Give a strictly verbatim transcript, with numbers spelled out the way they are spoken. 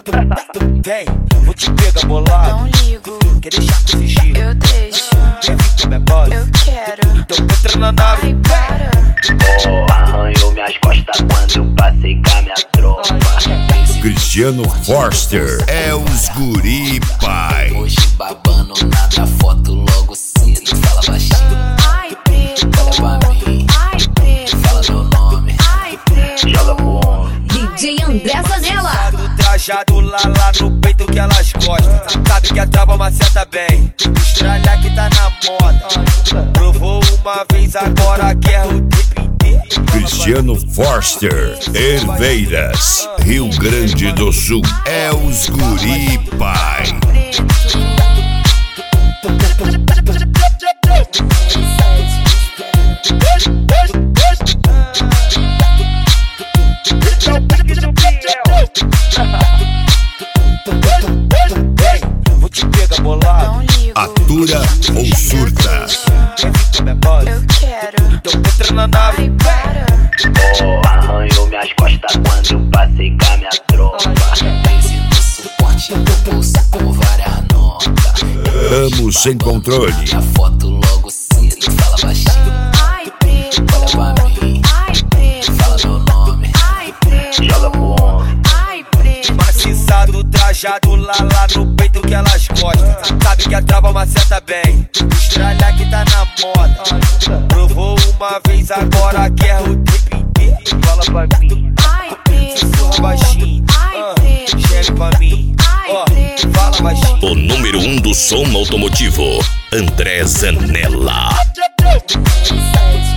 Vem, vou te pegar bolado. Não ligo, Quer deixar com sigilo? eu deixo. Quer vir com minha bola? Eu quero. Então entra na nave. Ai, para. Oh, arranhou minhas costas quando eu passei com a minha tropa. Cristiano Forster é os guri, pai. Hoje babando nada, foto logo cedo. Fala baixinho, Ai, preto. olha pra mim. Ai, preto. Fala meu nome, Ai, preto. joga pro homem. D J André Zanella. Trajado lá, lá no peito que elas gostam. Sabe que a trava maceta bem. Estralha que tá na moda. Provou uma vez, agora quer o tempo inteiro. Cristiano Forster, Herveiras, Rio Grande do Sul. É os guri, pai. Vem, vou te pegar bolado. Não ligo, Atura ou surta? Quer vir com minha bola? eu quero. Então entra na nave. Ai, para. Oh, arranhou minhas costas quando eu passei com a minha tropa. Crise no suporte do bolso com várias notas. Ramos sem controle. A foto logo cedo, fala baixinho, Ai, preto. olha pra mim. Ai, preto. Fala meu nome, Ai, preto. joga pro homem. Ai, preto. Maciçado, trajado lá, lá no peito que elas gostam. Sabe que a trava maceta bem. Estralha que tá na moda. Provou uma vez, agora quer o tempo inteiro. Fala pra mim, Ai, preto. sussurra baixinho. Ai, Ah, preto. Chega pra mim, ó, fala baixinho. O número um do som automotivo, André Zanella. Sete.